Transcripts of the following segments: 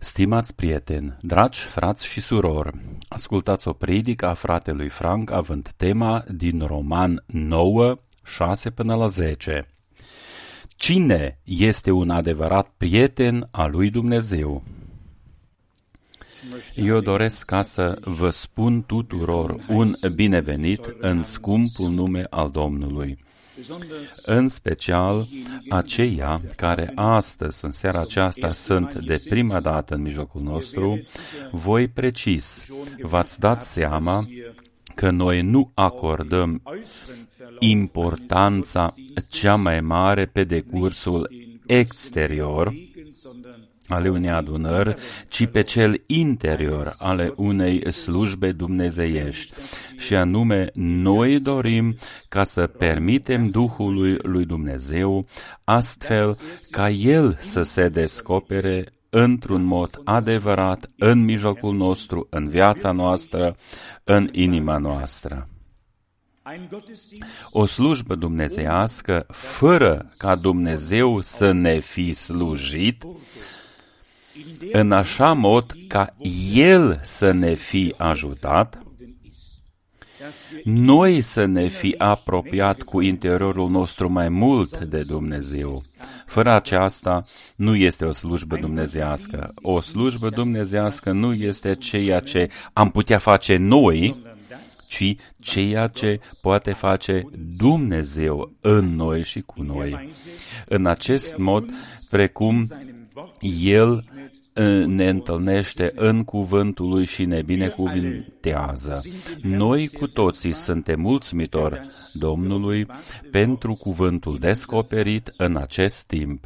Stimați prieteni, dragi frați și surori, ascultați o predică a fratelui Frank având tema din Roman 9, 6 până la 10. Cine este un adevărat prieten al lui Dumnezeu? Eu doresc ca să vă spun tuturor un binevenit în scumpul nume al Domnului. În special aceia care astăzi, în seara aceasta, sunt de prima dată în mijlocul nostru, voi precis, v-ați dat seama că noi nu acordăm importanța cea mai mare pe decursul exterior ale unei adunări, ci pe cel interior ale unei slujbe dumnezeiești. Și anume, noi dorim ca să permitem Duhului lui Dumnezeu astfel ca El să se descopere într-un mod adevărat în mijlocul nostru, în viața noastră, în inima noastră. O slujbă dumnezeiască, fără ca Dumnezeu să ne fi slujit, în așa mod ca El să ne fi ajutat, noi să ne fi apropiat cu interiorul nostru mai mult de Dumnezeu. Fără aceasta nu este o slujbă dumnezeiască. O slujbă dumnezeiască nu este ceea ce am putea face noi, ci ceea ce poate face Dumnezeu în noi și cu noi. În acest mod, precum El ne întâlnește în cuvântul Lui și ne binecuvintează. Noi cu toții suntem mulțumitori Domnului pentru cuvântul descoperit în acest timp.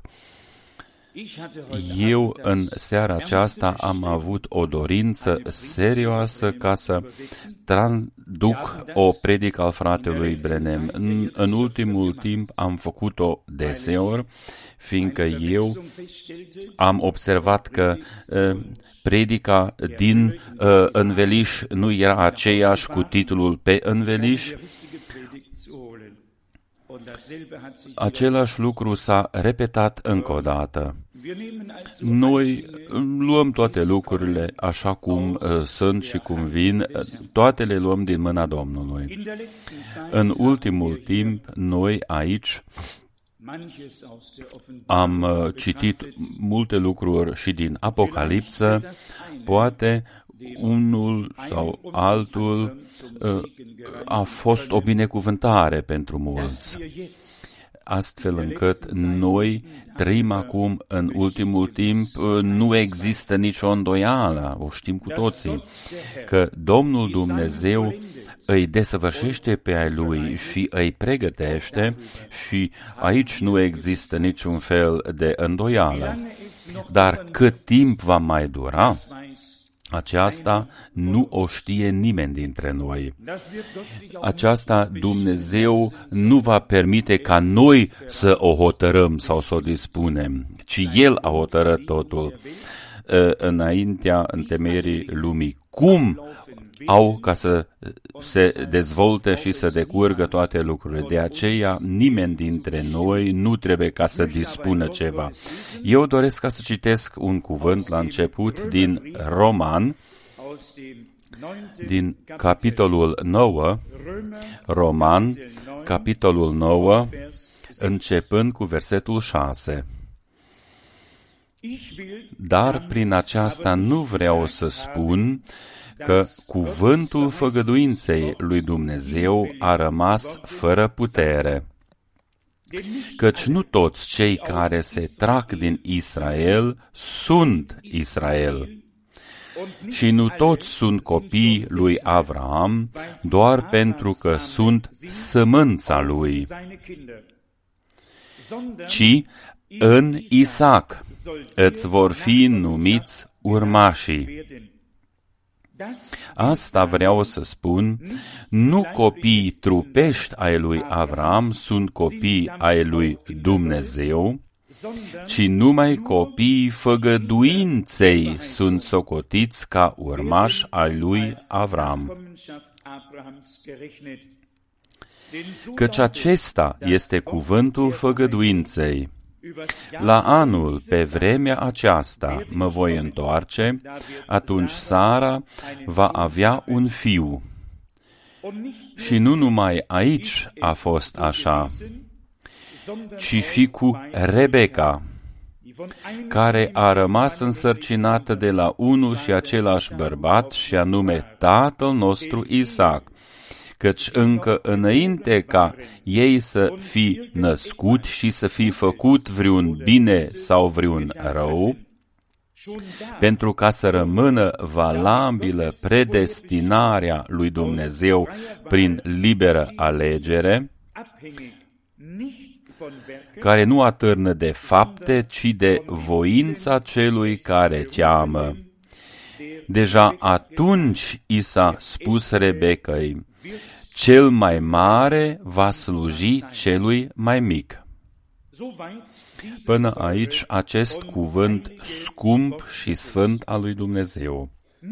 Eu în seara aceasta am avut o dorință serioasă ca să traduc o predică al fratelui Branham. În ultimul timp am făcut-o deseori, fiindcă eu am observat că predica din înveliș nu era aceeași cu titlul pe înveliș. Același lucru s-a repetat încă o dată. Noi luăm toate lucrurile așa cum sunt și cum vin, toate le luăm din mâna Domnului. În ultimul timp, noi aici am citit multe lucruri și din Apocalipsă, poate unul sau altul a fost o binecuvântare pentru mulți, astfel încât noi trăim acum în ultimul timp, nu există nicio îndoială, o știm cu toții, că Domnul Dumnezeu îi desăvârșește pe ai Lui și îi pregătește și aici nu există niciun fel de îndoială. Dar cât timp va mai dura, aceasta nu o știe nimeni dintre noi. Aceasta Dumnezeu nu va permite ca noi să o hotărâm sau să o dispunem, ci El a hotărât totul înaintea întemeierii lumii. Cum au ca să se dezvolte și să decurgă toate lucrurile. De aceea, nimeni dintre noi nu trebuie ca să dispună ceva. Eu doresc ca să citesc un cuvânt la început din Roman, din capitolul 9, Roman, capitolul 9, începând cu versetul 6. Dar prin aceasta nu vreau să spun că cuvântul făgăduinței lui Dumnezeu a rămas fără putere, căci nu toți cei care se trag din Israel sunt Israel, și nu toți sunt copii lui Avraam, doar pentru că sunt sămânța lui, ci în Isaac îți vor fi numiți urmașii. Asta vreau să spun, nu copiii trupești ai lui Avram sunt copii ai lui Dumnezeu, ci numai copiii făgăduinței sunt socotiți ca urmași ai lui Avram. Căci acesta este cuvântul făgăduinței. La anul, pe vremea aceasta, mă voi întoarce, atunci Sara va avea un fiu. Și nu numai aici a fost așa, ci și cu Rebecca, care a rămas însărcinată de la unul și același bărbat, și anume tatăl nostru Isaac, căci încă înainte ca ei să fi născut și să fi făcut vreun bine sau vreun rău, pentru ca să rămână valabilă predestinarea lui Dumnezeu prin liberă alegere, care nu atârnă de fapte, ci de voința celui care cheamă. Deja atunci i s-a spus Rebecăi: cel mai mare va sluji celui mai mic. Până aici acest cuvânt scump și sfânt al lui Dumnezeu.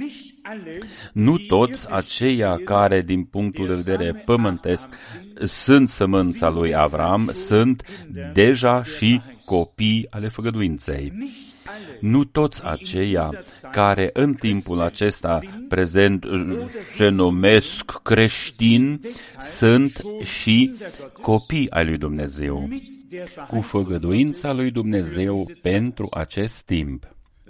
Nu toți aceia care, din punctul de vedere pământesc, sunt sămânța lui Avram, sunt deja și copii ale făgăduinței. Nu toți aceia care în timpul acesta prezent se numesc creștini sunt și copii ai lui Dumnezeu, cu făgăduința lui Dumnezeu pentru acest timp,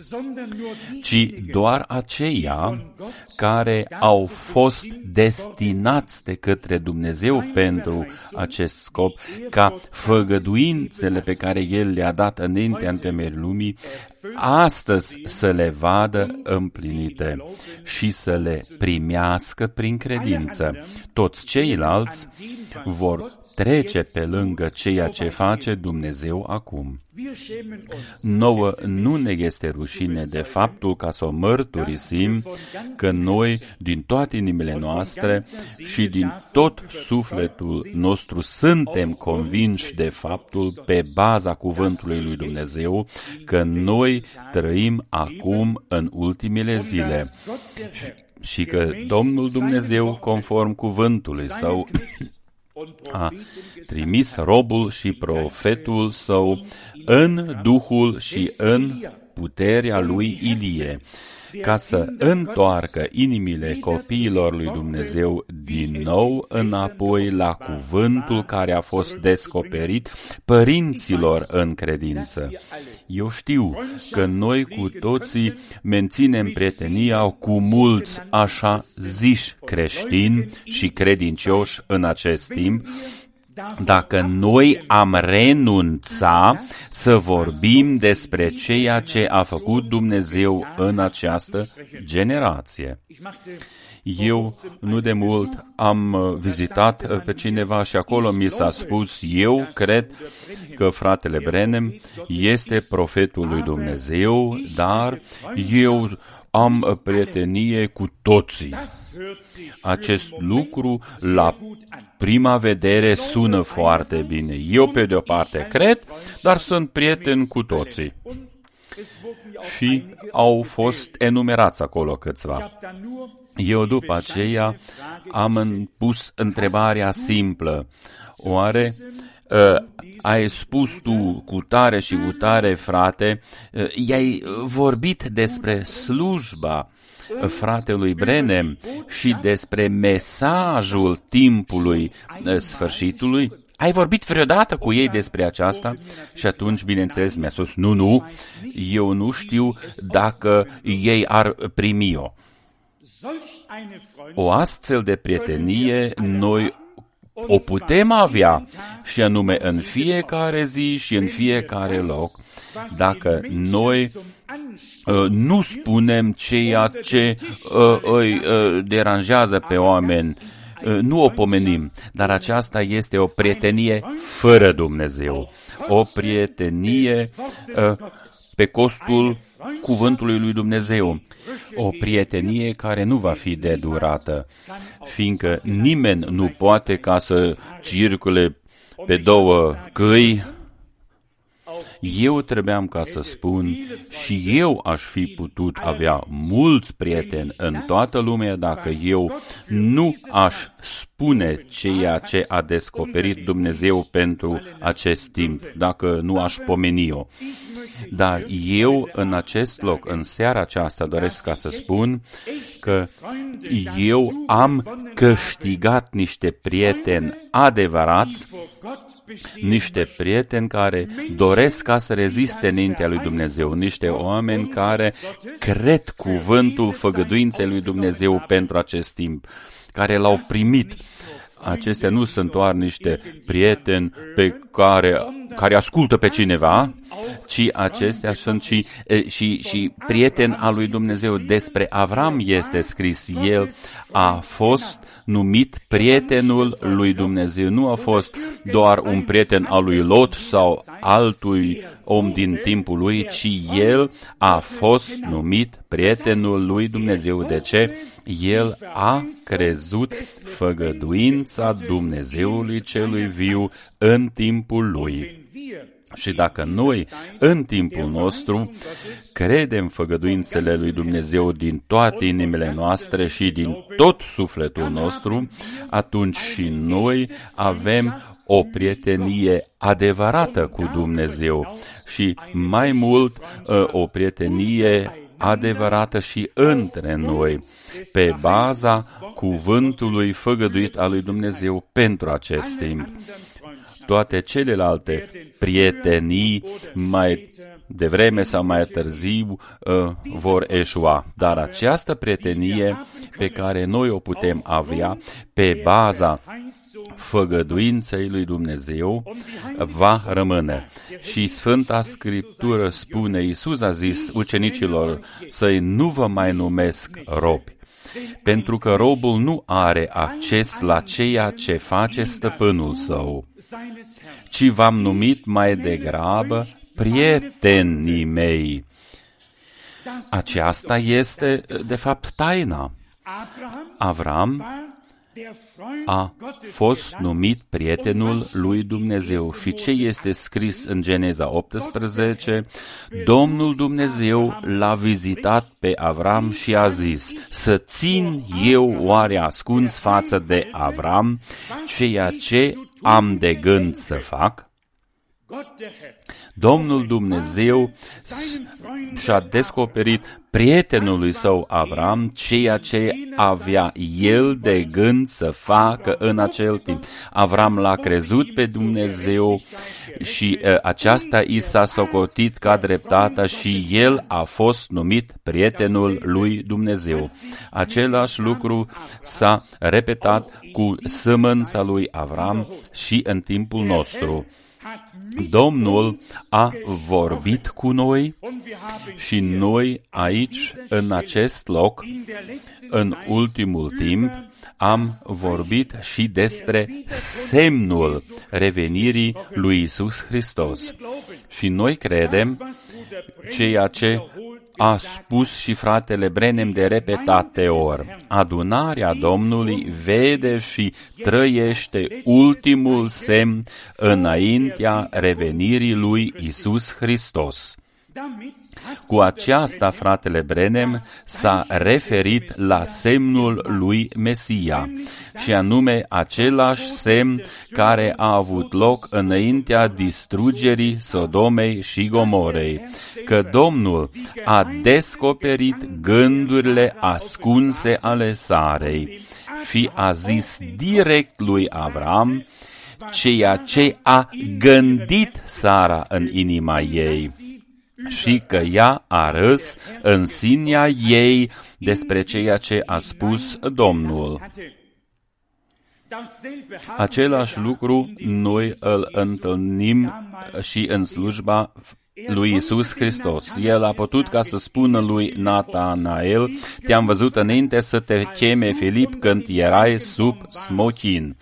ci doar aceia care au fost destinați de către Dumnezeu pentru acest scop, ca făgăduințele pe care El le-a dat înaintea întemeierii lumii, astăzi să le vadă împlinite și să le primească prin credință. Toți ceilalți vor trece pe lângă ceea ce face Dumnezeu acum. Nouă nu ne este rușine de faptul ca să o mărturisim că noi, din toate inimile noastre și din tot sufletul nostru, suntem convinși de faptul, pe baza cuvântului lui Dumnezeu, că noi trăim acum în ultimele zile și că Domnul Dumnezeu, conform cuvântului Său, a trimis robul și profetul său în Duhul și în puterea lui Ilie, ca să întoarcă inimile copiilor lui Dumnezeu din nou înapoi la cuvântul care a fost descoperit părinților în credință. Eu știu că noi cu toții menținem prietenia cu mulți așa ziși creștini și credincioși în acest timp, dacă noi am renunța să vorbim despre ceea ce a făcut Dumnezeu în această generație. Eu, nu de mult, am vizitat pe cineva și acolo mi s-a spus: eu cred că fratele Branham este profetul lui Dumnezeu, dar eu am prietenie cu toții. Acest lucru, la prima vedere, sună foarte bine. Eu, pe de-o parte, cred, dar sunt prieten cu toții. Și au fost enumerați acolo câțiva. Eu, după aceea, am pus întrebarea simplă: oare ai spus tu cu tare și cu tare, frate, i-ai vorbit despre slujba fratelui Branham și despre mesajul timpului sfârșitului? Ai vorbit vreodată cu ei despre aceasta? Și atunci, bineînțeles, mi-a spus: nu, eu nu știu dacă ei ar primi-o. O astfel de prietenie noi o putem avea, și anume în fiecare zi și în fiecare loc, dacă noi nu spunem ceea ce îi deranjează pe oameni, nu o pomenim, dar aceasta este o prietenie fără Dumnezeu, o prietenie pe costul cuvântului lui Dumnezeu, o prietenie care nu va fi de durată, fiindcă nimeni nu poate ca să circule pe două căi eu trebuiam ca să spun și eu aș fi putut avea mulți prieteni în toată lumea dacă eu nu aș spune ceea ce a descoperit Dumnezeu pentru acest timp, dacă nu aș pomeni-o. Dar eu în acest loc, în seara aceasta, doresc ca să spun că eu am câștigat niște prieteni adevărați, niște prieteni care doresc ca să reziste înaintea lui Dumnezeu, niște oameni care cred cuvântul făgăduinței lui Dumnezeu pentru acest timp, care l-au primit. Acestea nu sunt doar niște prieteni pe care ascultă pe cineva, ci acestea sunt și prieteni al lui Dumnezeu. Despre Avram este scris, el a fost numit prietenul lui Dumnezeu. Nu a fost doar un prieten al lui Lot sau altui om din timpul lui, ci el a fost numit prietenul lui Dumnezeu. De ce? El a crezut făgăduința Dumnezeului celui viu în timpul lui. Și dacă noi, în timpul nostru, credem făgăduințele lui Dumnezeu din toate inimile noastre și din tot sufletul nostru, atunci și noi avem o prietenie adevărată cu Dumnezeu și mai mult o prietenie adevărată și între noi, pe baza cuvântului făgăduit al lui Dumnezeu pentru acest timp. Toate celelalte prietenii mai devreme sau mai târziu vor eșua. Dar această prietenie pe care noi o putem avea pe baza făgăduinței lui Dumnezeu va rămâne. Și Sfânta Scriptură spune, Iisus a zis ucenicilor săi, nu vă mai numesc robi, pentru că robul nu are acces la ceea ce face stăpânul său, ci v-am numit mai degrabă prietenii mei. Aceasta este, de fapt, taina. Avram a fost numit prietenul lui Dumnezeu. Și ce este scris în Geneza 18? Domnul Dumnezeu l-a vizitat pe Avram și a zis, să țin eu oare ascuns față de Avram ceea ce am de gând să fac? Domnul Dumnezeu și-a descoperit prietenului său Avram ceea ce avea el de gând să facă în acel timp. Avram l-a crezut pe Dumnezeu și aceasta i s-a socotit ca dreptate și el a fost numit prietenul lui Dumnezeu. Același lucru s-a repetat cu sămânța lui Avram și în timpul nostru. Domnul a vorbit cu noi și noi aici, în acest loc, în ultimul timp, am vorbit și despre semnul revenirii lui Iisus Hristos. Și noi credem ceea ce a spus și fratele Branham de repetate ori. Adunarea Domnului vede și trăiește ultimul semn înaintea revenirii lui Iisus Hristos. Cu aceasta, fratele Branham s-a referit la semnul lui Mesia, și anume același semn care a avut loc înaintea distrugerii Sodomei și Gomorei, că Domnul a descoperit gândurile ascunse ale Sarei și a zis direct lui Avram ceea ce a gândit Sara în inima ei, și că ea a râs în sinea ei despre ceea ce a spus Domnul. Același lucru noi îl întâlnim și în slujba lui Iisus Hristos. El a putut ca să spună lui Natanael, te-am văzut înainte să te cheme Filip când erai sub smochin.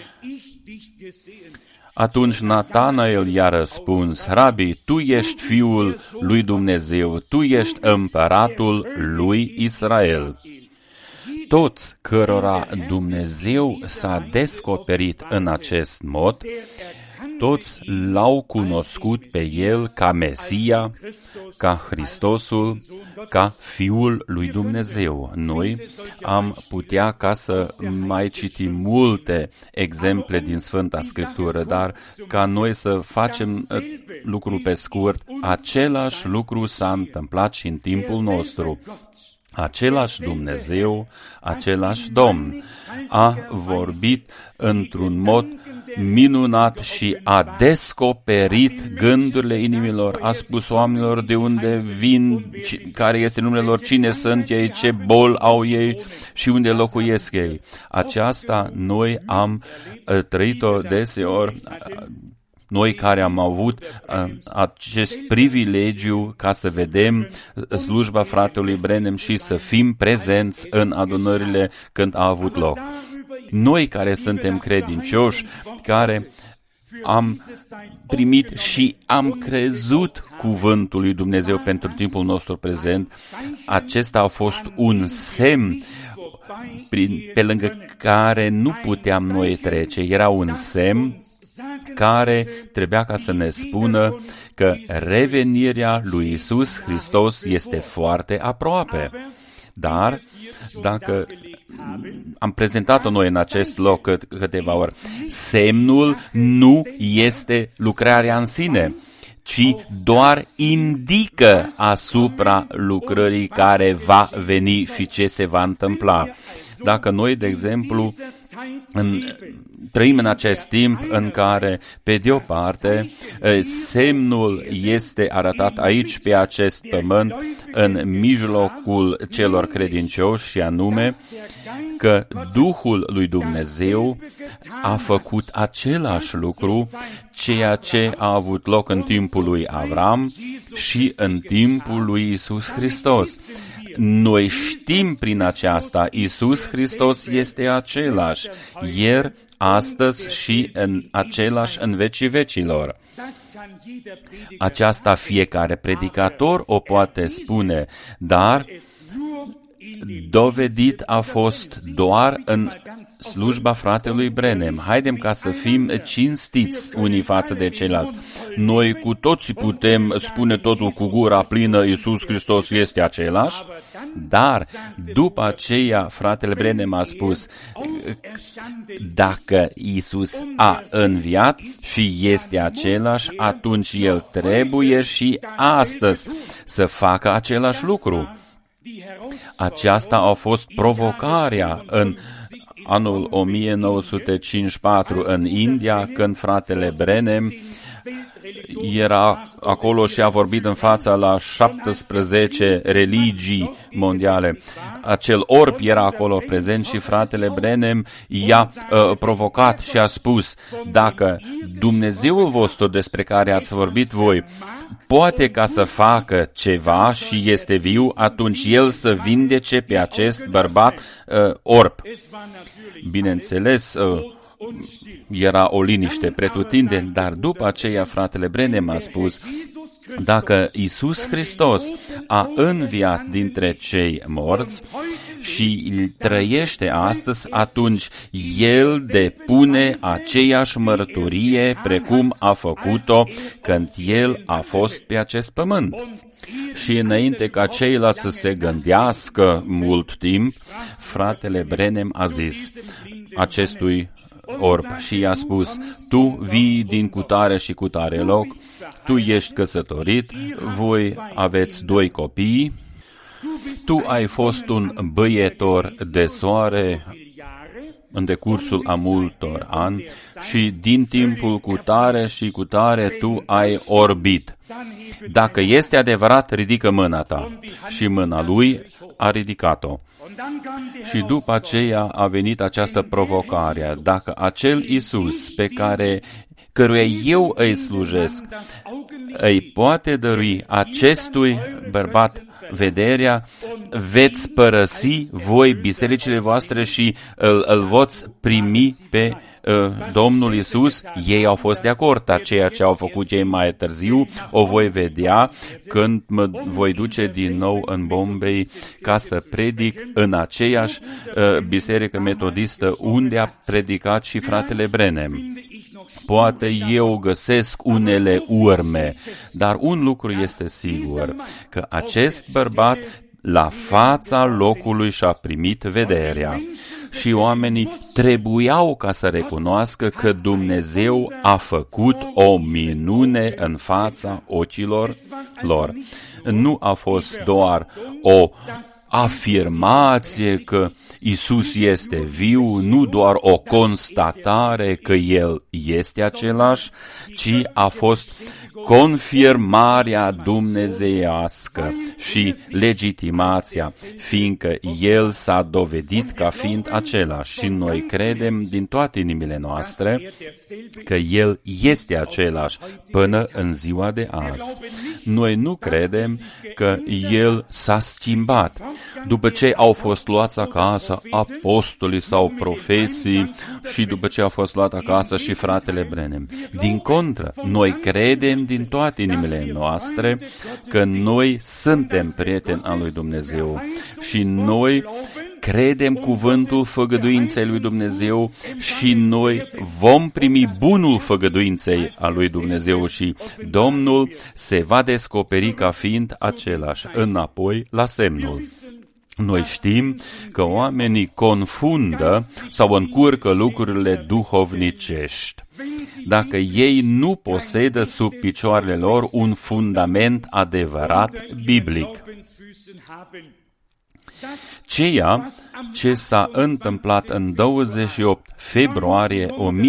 Atunci Natanael i-a răspuns, Rabi, tu ești Fiul lui Dumnezeu, tu ești împăratul lui Israel. Toți cărora Dumnezeu s-a descoperit în acest mod, toți l-au cunoscut pe El ca Mesia, ca Hristosul, ca Fiul lui Dumnezeu. Noi am putea ca să mai citim multe exemple din Sfânta Scriptură, dar ca noi să facem lucru pe scurt, același lucru s-a întâmplat și în timpul nostru. Același Dumnezeu, același Domn a vorbit într-un mod minunat și a descoperit gândurile inimilor, a spus oamenilor de unde vin, care este numele lor, cine sunt ei, ce boli au ei și unde locuiesc ei. Aceasta noi am trăit-o deseori, noi care am avut acest privilegiu ca să vedem slujba fratelui Branham și să fim prezenți în adunările când a avut loc. Noi care suntem credincioși, care am primit și am crezut cuvântul lui Dumnezeu pentru timpul nostru prezent, acesta a fost un semn pe lângă care nu puteam noi trece. Era un semn care trebuia ca să ne spună că revenirea lui Iisus Hristos este foarte aproape. Dar, dacă am prezentat-o noi în acest loc câteva ori, semnul nu este lucrarea în sine, ci doar indică asupra lucrării care va veni și ce se va întâmpla. Dacă noi, de exemplu, trăim în acest timp în care, pe de o parte, semnul este arătat aici pe acest pământ, în mijlocul celor credincioși, și anume că Duhul lui Dumnezeu a făcut același lucru, ceea ce a avut loc în timpul lui Avram și în timpul lui Iisus Hristos. Noi știm prin aceasta, Iisus Hristos este același, ieri, astăzi și același în vecii vecilor. Aceasta fiecare predicator o poate spune, dar dovedit a fost doar în slujba fratelui Branham. Haidem ca să fim cinstiți unii față de ceilalți. Noi cu toții putem spune totul cu gura plină, Iisus Hristos este același, dar după aceea fratele Branham a spus, dacă Iisus a înviat și este același, atunci El trebuie și astăzi să facă același lucru. Aceasta a fost provocarea în anul 1954 în India, când fratele Branham era acolo și a vorbit în fața la 17 religii mondiale. Acel orb era acolo prezent și fratele Branham i-a provocat și a spus, dacă Dumnezeul vostru despre care ați vorbit voi poate ca să facă ceva și este viu, atunci El să vindece pe acest bărbat orb. Bineînțeles, era o liniște pretutindeni, dar după aceea fratele Branham a spus, dacă Iisus Hristos a înviat dintre cei morți și trăiește astăzi, atunci El depune aceeași mărturie precum a făcut-o când El a fost pe acest pământ. Și înainte ca ceilalți să se gândească mult timp, fratele Branham a zis acestui orb și i-a spus, tu vii din cutare și cutare loc, tu ești căsătorit, voi aveți 2 copii, tu ai fost un băietor de soare în decursul a multor ani și din timpul cutare și cutare tu ai orbit. Dacă este adevărat, ridică mâna ta. Și mâna lui a ridicat-o. Și după aceea a venit această provocare. Dacă acel Iisus pe căruia eu îi slujesc, îi poate dărui acestui bărbat vederea, veți părăsi voi bisericile voastre și îl voți primi pe Domnul Iisus. Ei au fost de acord, dar ceea ce au făcut ei mai târziu o voi vedea când mă voi duce din nou în Bombay ca să predic în aceeași biserică metodistă unde a predicat și fratele Branham. poate eu găsesc unele urme, dar un lucru este sigur, că acest bărbat la fața locului și-a primit vederea. Și oamenii trebuiau ca să recunoască că Dumnezeu a făcut o minune în fața ochilor lor. Nu a fost doar o afirmație că Isus este viu, nu doar o constatare că El este același, ci a fost confirmarea dumnezeiască și legitimația, fiindcă El s-a dovedit ca fiind același și noi credem din toate inimile noastre că El este același până în ziua de azi. Noi nu credem că El s-a schimbat. După ce au fost luați acasă apostolii sau profeții și după ce a fost luat acasă și fratele Branham. Din contră, noi credem din toate inimile noastre că noi suntem prieteni al lui Dumnezeu și noi credem cuvântul făgăduinței lui Dumnezeu și noi vom primi bunul făgăduinței a lui Dumnezeu și Domnul se va descoperi ca fiind același înapoi la semnul. Noi știm că oamenii confundă sau încurcă lucrurile duhovnicești dacă ei nu posedă sub picioarele lor un fundament adevărat biblic. Ceea ce s-a întâmplat în 28 februarie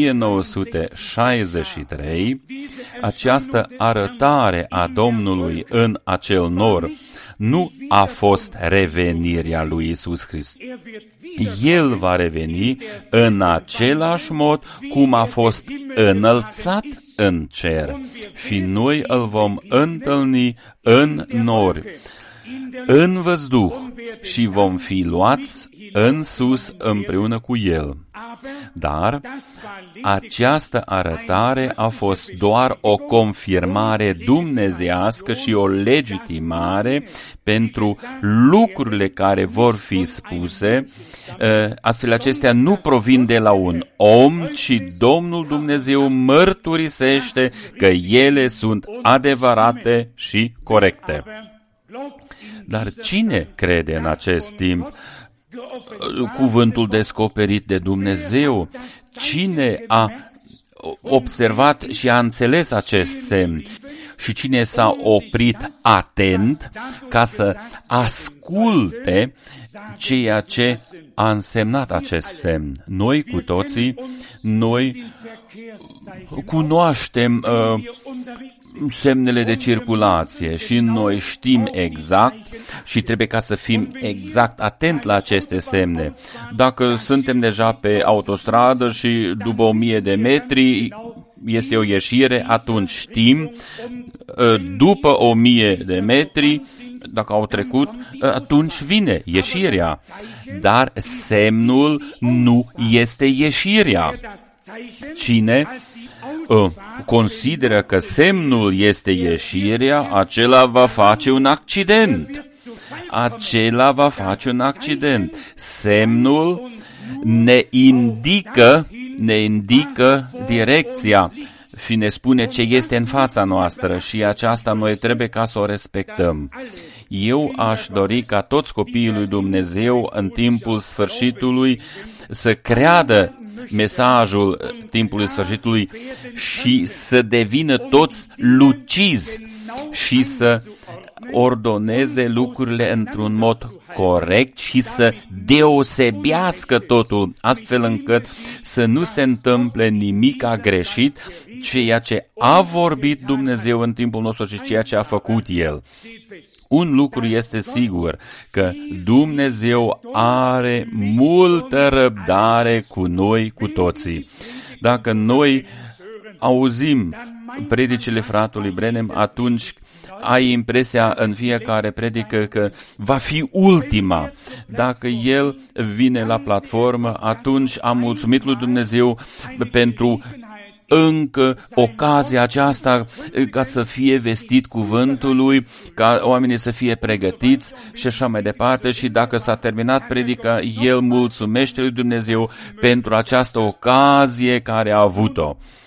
1963, această arătare a Domnului în acel nor, nu a fost revenirea lui Iisus Hristos. El va reveni în același mod cum a fost înălțat în cer și noi îl vom întâlni în nori, în văzduh și vom fi luați în sus împreună cu El. Dar această arătare a fost doar o confirmare dumnezeiască și o legitimare pentru lucrurile care vor fi spuse. Astfel acestea nu provin de la un om, ci Domnul Dumnezeu mărturisește că ele sunt adevărate și corecte. Dar cine crede în acest timp cuvântul descoperit de Dumnezeu? Cine a observat și a înțeles acest semn? Și cine s-a oprit atent ca să asculte ceea ce a însemnat acest semn? Noi cu toții, noi cunoaștem semnele de circulație și noi știm exact și trebuie ca să fim exact atent la aceste semne. Dacă suntem deja pe autostradă și după 1000 de metri este o ieșire, atunci știm, după 1000 de metri, dacă au trecut, atunci vine ieșirea. Dar semnul nu este ieșirea. Cine consideră că semnul este ieșirea, acela va face un accident. Acela va face un accident. Semnul ne indică direcția și ne spune ce este în fața noastră și aceasta noi trebuie ca să o respectăm. Eu aș dori ca toți copiii lui Dumnezeu în timpul sfârșitului să creadă mesajul timpului sfârșitului și să devină toți lucizi și să ordoneze lucrurile într-un mod corect și să deosebească totul, astfel încât să nu se întâmple nimic greșit, ceea ce a vorbit Dumnezeu în timpul nostru și ceea ce a făcut El. Un lucru este sigur, că Dumnezeu are multă răbdare cu noi, cu toții. Dacă noi auzim predicile fratelui Branham, atunci ai impresia în fiecare predică că va fi ultima. Dacă el vine la platformă, atunci am mulțumit lui Dumnezeu pentru încă ocazia aceasta ca să fie vestit cuvântul lui, ca oamenii să fie pregătiți și așa mai departe. Și dacă s-a terminat predica, el mulțumește lui Dumnezeu pentru această ocazie care a avut-o.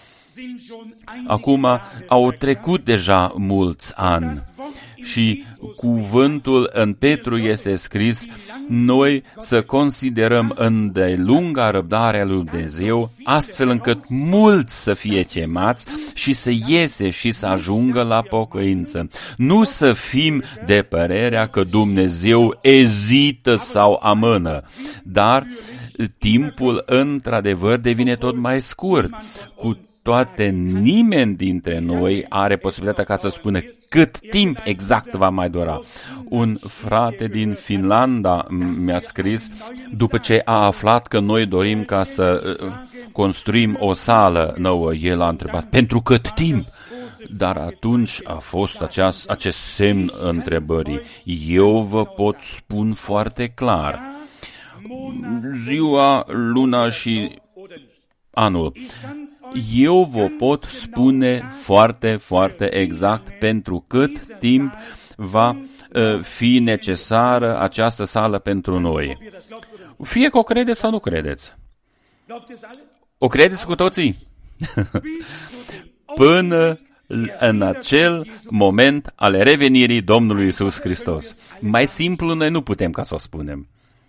Acum au trecut deja mulți ani și cuvântul în Petru este scris, noi să considerăm îndelunga răbdarea lui Dumnezeu, astfel încât mulți să fie chemați și să iese și să ajungă la pocăință. Nu să fim de părerea că Dumnezeu ezită sau amână, dar timpul într-adevăr devine tot mai scurt. Cu toate, nimeni dintre noi are posibilitatea ca să spună cât timp exact va mai dura. Un frate din Finlanda mi-a scris, după ce a aflat că noi dorim ca să construim o sală nouă, el a întrebat, pentru cât timp? Dar atunci a fost acest semn întrebării. Eu vă pot spun foarte clar. Ziua, luna și anul. Eu vă pot spune foarte, foarte exact pentru cât timp va fi necesară această sală pentru noi. Fie că o credeți sau nu credeți. O credeți cu toții? Până în acel moment ale revenirii Domnului Iisus Hristos. Mai simplu noi nu putem ca să o spunem.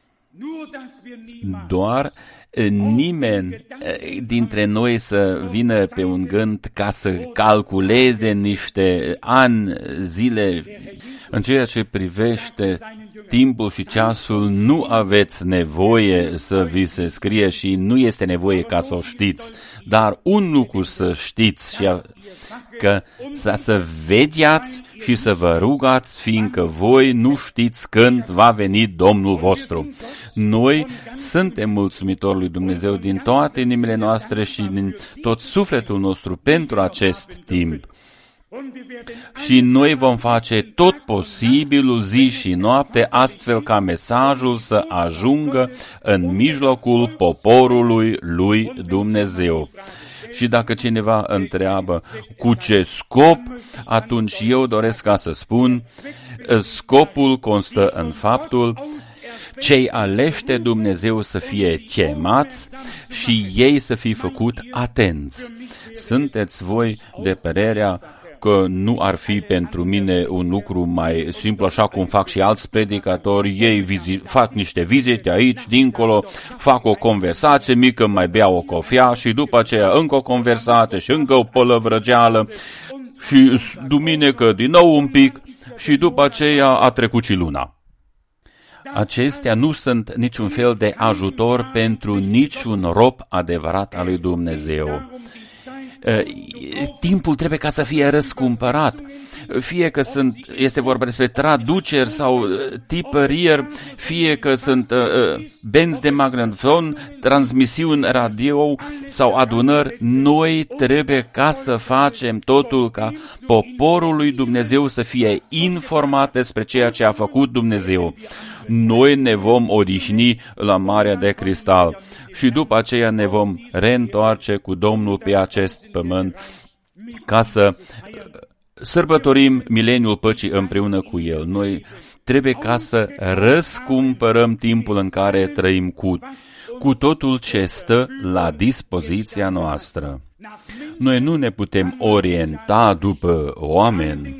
Doar nimeni dintre noi să vină pe un gând ca să calculeze niște ani, zile. În ceea ce privește timpul și ceasul, nu aveți nevoie să vi se scrie și nu este nevoie ca să o știți. Dar un lucru să știți și că să vegheați și să vă rugați, fiindcă voi nu știți când va veni Domnul vostru. Noi suntem mulțumitori lui Dumnezeu din toate inimile noastre și din tot sufletul nostru pentru acest timp. Și noi vom face tot posibilul zi și noapte, astfel ca mesajul să ajungă în mijlocul poporului lui Dumnezeu. Și dacă cineva întreabă cu ce scop, atunci eu doresc ca să spun, scopul constă în faptul cei alește Dumnezeu să fie chemați și ei să fie făcut atenți. Sunteți voi de părerea că nu ar fi pentru mine un lucru mai simplu, așa cum fac și alți predicatori, ei fac niște vizite aici, dincolo, fac o conversație mică, mai beau o cofea și după aceea încă o conversație și încă o pălăvrăgeală și duminică din nou un pic și după aceea a trecut și luna. Acestea nu sunt niciun fel de ajutor pentru niciun rob adevărat al lui Dumnezeu. Timpul trebuie ca să fie răscumpărat. Fie că este vorba despre traduceri sau tipărieri, fie că sunt benzi de magnetofon, transmisiuni radio sau adunări, noi trebuie ca să facem totul ca poporul lui Dumnezeu să fie informat despre ceea ce a făcut Dumnezeu. Noi ne vom odihni la Marea de Cristal și după aceea ne vom reîntoarce cu Domnul pe acest pământ ca să sărbătorim mileniul păcii împreună cu El. Noi trebuie ca să răscumpărăm timpul în care trăim cu totul ce stă la dispoziția noastră. Noi nu ne putem orienta după oameni.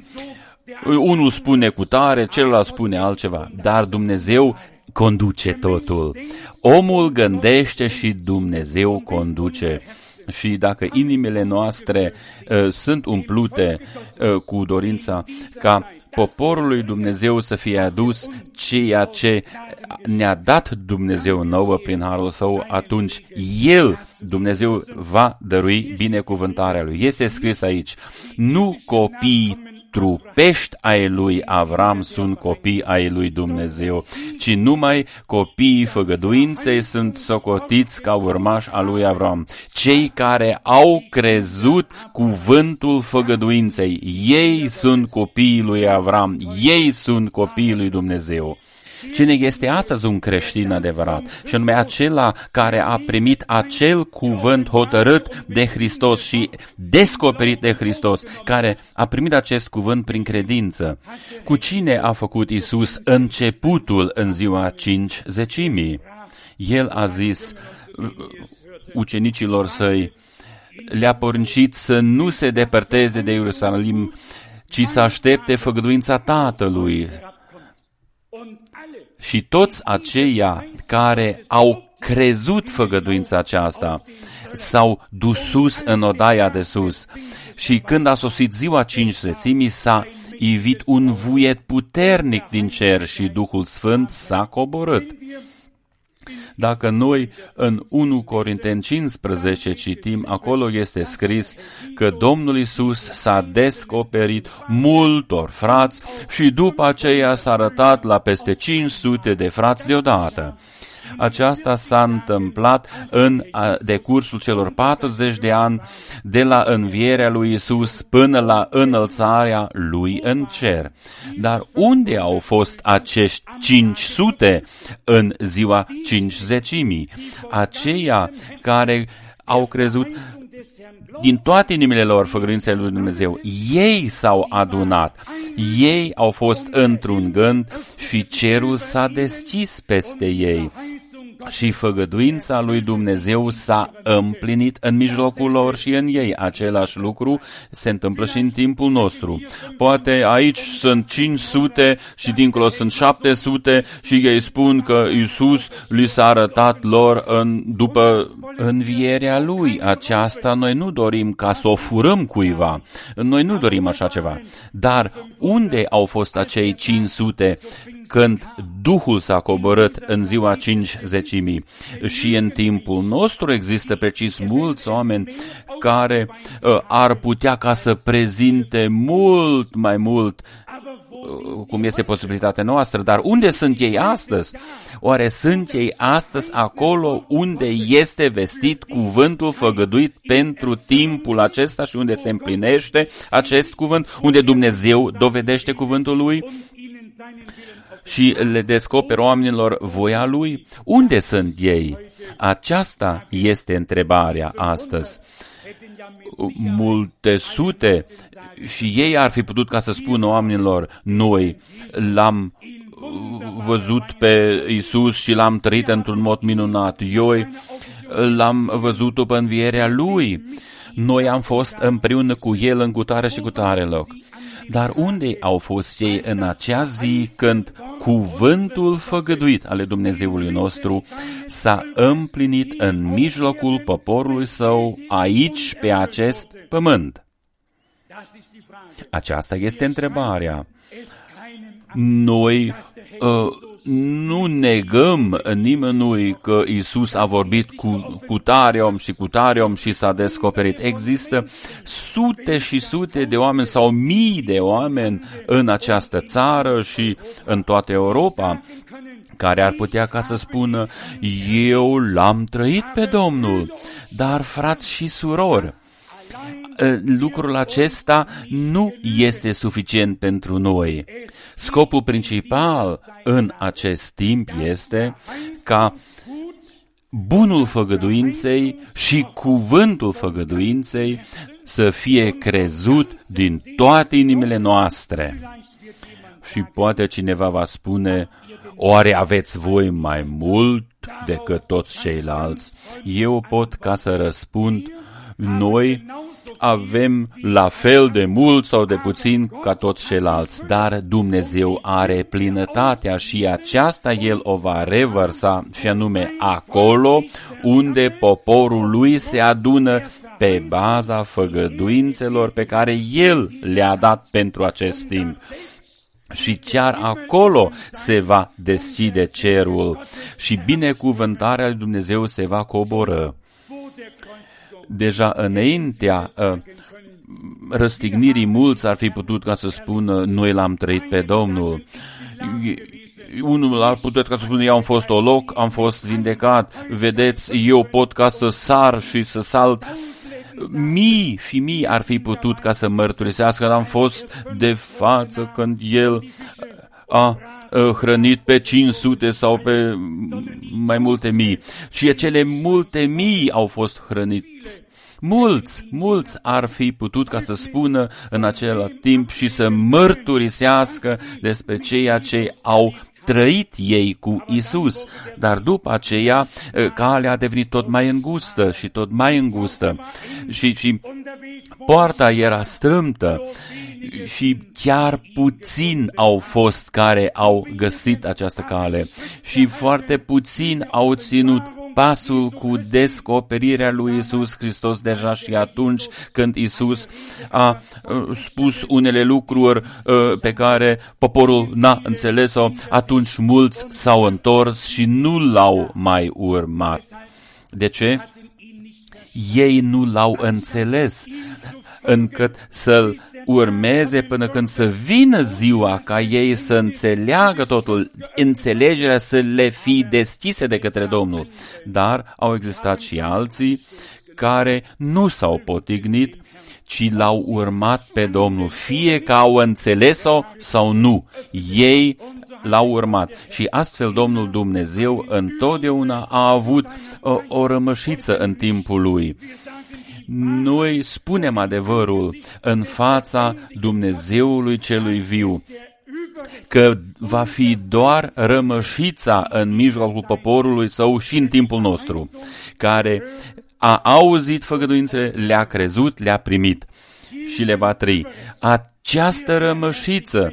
Unul spune cu tare, celălalt spune altceva, dar Dumnezeu conduce totul. Omul gândește și Dumnezeu conduce. Și dacă inimile noastre sunt umplute cu dorința ca poporul lui Dumnezeu să fie adus ceea ce ne-a dat Dumnezeu nouă prin harul Său, atunci El, Dumnezeu, va dărui binecuvântarea Lui. Este scris aici, nu copiii trupești ai lui Avram sunt copii ai lui Dumnezeu, ci numai copiii făgăduinței sunt socotiți ca urmași al lui Avram. Cei care au crezut cuvântul făgăduinței, ei sunt copiii lui Avram, ei sunt copiii lui Dumnezeu. Cine este astăzi un creștin adevărat? Și anume acela care a primit acel cuvânt hotărât de Hristos și descoperit de Hristos, care a primit acest cuvânt prin credință. Cu cine a făcut Iisus începutul în ziua Cincizecimii? El a zis ucenicilor săi, le-a poruncit să nu se depărteze de Ierusalim, ci să aștepte făgăduința Tatălui. Și toți aceia care au crezut făgăduința aceasta s-au dus sus în odaia de sus. Și când a sosit ziua Cincizecimii, s-a ivit un vuiet puternic din cer și Duhul Sfânt s-a coborât. Dacă noi în 1 Corinteni 15 citim, acolo este scris că Domnul Iisus s-a descoperit multor frați și după aceea s-a arătat la peste 500 de frați deodată. Aceasta s-a întâmplat în decursul celor 40 de ani de la învierea lui Iisus până la înălțarea lui în cer. Dar unde au fost acești 500 în ziua Cincizecimii? Aceia care au crezut din toate inimile lor făgăduințele lui Dumnezeu. Ei s-au adunat, ei au fost într-un gând și cerul s-a deschis peste ei. Și făgăduința lui Dumnezeu s-a împlinit în mijlocul lor și în ei. Același lucru se întâmplă și în timpul nostru. Poate aici sunt 500 și dincolo sunt 700 și ei spun că Iisus li s-a arătat lor după învierea Lui. Aceasta noi nu dorim ca să o furăm cuiva. Noi nu dorim așa ceva. Dar unde au fost acei 500 când Duhul s-a coborât în ziua Cincizecimii? Și în timpul nostru există precis mulți oameni care ar putea ca să prezinte mult mai mult cum este posibilitatea noastră, dar unde sunt ei astăzi? Oare sunt ei astăzi acolo unde este vestit cuvântul făgăduit pentru timpul acesta și unde se împlinește acest cuvânt, unde Dumnezeu dovedește cuvântul Lui și le descoperă oamenilor voia Lui? Unde sunt ei? Aceasta este întrebarea astăzi. Multe sute și ei ar fi putut ca să spună oamenilor, noi l-am văzut pe Iisus și l-am trăit într-un mod minunat. Eu l-am văzut după învierea Lui. Noi am fost împreună cu El în cutare și cutare loc. Dar unde au fost ei în acea zi când cuvântul făgăduit ale Dumnezeului nostru s-a împlinit în mijlocul poporului Său aici, pe acest pământ? Aceasta este întrebarea. Noi nu negăm nimănui că Iisus a vorbit cu tare om și s-a descoperit. Există sute și sute de oameni sau mii de oameni în această țară și în toată Europa care ar putea ca să spună, eu l-am trăit pe Domnul. Dar, frați și surori, lucrul acesta nu este suficient pentru noi. Scopul principal în acest timp este ca bunul făgăduinței și cuvântul făgăduinței să fie crezut din toate inimile noastre. Și poate cineva va spune, oare aveți voi mai mult decât toți ceilalți? Eu pot ca să răspund, noi avem la fel de mult sau de puțin ca toți ceilalți, dar Dumnezeu are plinătatea și aceasta El o va revărsa, și anume acolo unde poporul Lui se adună pe baza făgăduințelor pe care El le-a dat pentru acest timp. Și chiar acolo se va deschide cerul și binecuvântarea lui Dumnezeu se va coborî. Deja înaintea răstignirii mulți ar fi putut ca să spună, noi l-am trăit pe Domnul. Unul ar putea ca să spună, eu am fost olog, am fost vindecat, vedeți, eu pot ca să sar și să salt. Mii și mii ar fi putut ca să mărturisească, am fost de față când El a hrănit pe 500 sau pe mai multe mii. Și acele multe mii au fost hrăniți. Mulți ar fi putut ca să spună în acel timp și să mărturisească despre ceea ce au trăit ei cu Isus, dar după aceea calea a devenit tot mai îngustă și tot mai îngustă și poarta era strâmtă și chiar puțini au fost care au găsit această cale și foarte puțini au ținut pasul cu descoperirea lui Isus Hristos deja și atunci când Isus a spus unele lucruri pe care poporul n-a înțeles-o, atunci mulți s-au întors și nu l-au mai urmat. De ce? Ei nu l-au înțeles încât să-l urmeze până când să vină ziua ca ei să înțeleagă totul, înțelegerea să le fie deschise de către Domnul. Dar au existat și alții care nu s-au potignit, ci l-au urmat pe Domnul, fie că au înțeles-o sau nu. Ei l-au urmat. Și astfel Domnul Dumnezeu întotdeauna a avut o rămășiță în timpul lui. Noi spunem adevărul în fața Dumnezeului celui viu, că va fi doar rămășița în mijlocul poporului său și în timpul nostru, care a auzit făgăduințele, le-a crezut, le-a primit și le va trăi. Această rămășiță,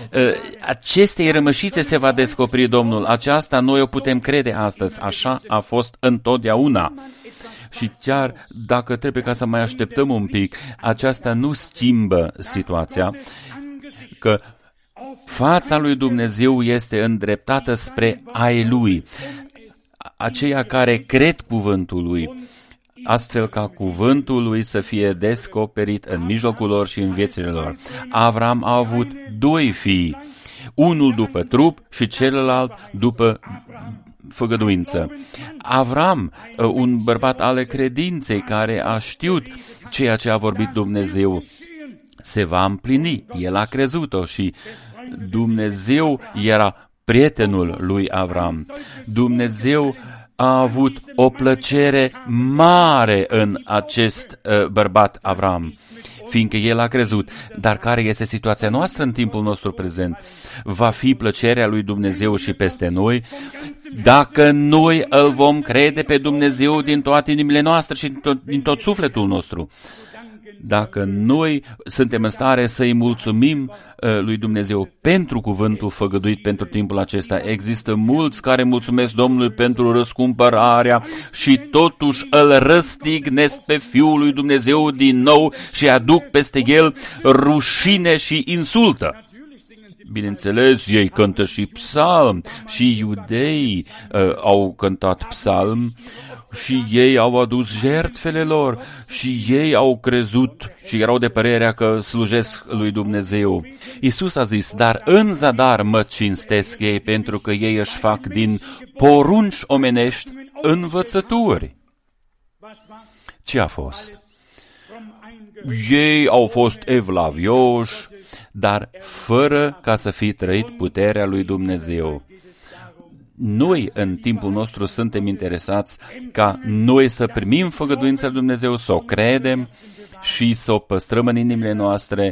acestei rămășițe se va descoperi Domnul. Aceasta noi o putem crede astăzi. Așa a fost întotdeauna. Și chiar dacă trebuie ca să mai așteptăm un pic, aceasta nu schimbă situația, că fața lui Dumnezeu este îndreptată spre ai Lui, aceia care cred cuvântul Lui, astfel ca cuvântul Lui să fie descoperit în mijlocul lor și în viețile lor. Avram a avut 2 fii, unul după trup și celălalt după făgăduință. Avram, un bărbat ale credinței care a știut ceea ce a vorbit Dumnezeu, se va împlini. El a crezut-o și Dumnezeu era prietenul lui Avram. Dumnezeu a avut o plăcere mare în acest bărbat Avram, fiindcă el a crezut. Dar care este situația noastră în timpul nostru prezent? Va fi plăcerea lui Dumnezeu și peste noi dacă noi îl vom crede pe Dumnezeu din toate inimile noastre și din tot sufletul nostru. Dacă noi suntem în stare să-i mulțumim lui Dumnezeu pentru cuvântul făgăduit pentru timpul acesta. Există mulți care mulțumesc Domnului pentru răscumpărarea și totuși îl răstignesc pe Fiul lui Dumnezeu din nou și aduc peste el rușine și insultă. Bineînțeles, ei cântă și psalm și iudeii au cântat psalm și ei au adus jertfele lor și ei au crezut și erau de părerea că slujesc lui Dumnezeu. Iisus a zis, dar în zadar mă cinstesc ei pentru că ei își fac din porunci omenești învățături. Ce a fost? Ei au fost evlavioși, dar fără ca să fi trăit puterea lui Dumnezeu. Noi, în timpul nostru, suntem interesați ca noi să primim făgăduința lui Dumnezeu, să o credem și să o păstrăm în inimile noastre.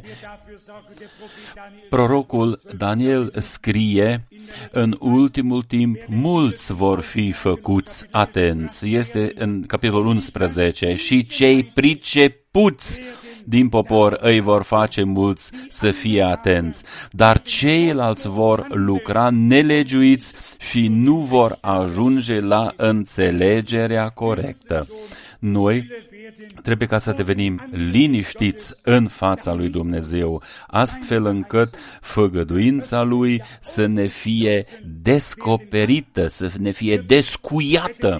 Prorocul Daniel scrie, în ultimul timp mulți vor fi făcuți atenți. Este în capitolul 11. Și cei pricepuți din popor îi vor face mulți să fie atenți, dar ceilalți vor lucra nelegiuiți și nu vor ajunge la înțelegerea corectă. Noi trebuie ca să devenim liniștiți în fața lui Dumnezeu, astfel încât făgăduința Lui să ne fie descoperită, să ne fie descuiată.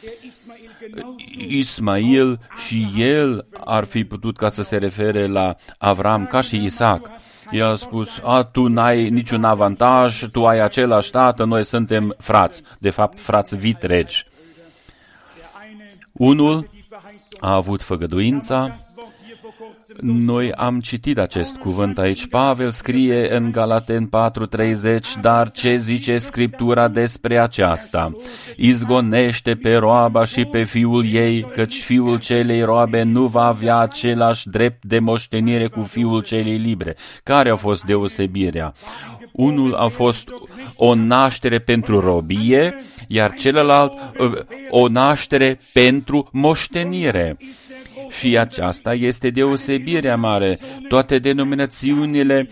Ismail și el ar fi putut ca să se refere la Avram ca și Isaac. El a spus, tu n-ai niciun avantaj, tu ai același tată, noi suntem frați, de fapt frați vitregi. Unul a avut făgăduința. Noi am citit acest cuvânt aici. Pavel scrie în Galaten 4:30, dar ce zice Scriptura despre aceasta? Izgonește pe roaba și pe fiul ei, căci fiul celei roabe nu va avea același drept de moștenire cu fiul celei libere. Care a fost deosebirea? Unul a fost o naștere pentru robie, iar celălalt o naștere pentru moștenire. Și aceasta este deosebirea mare. Toate denominațiunile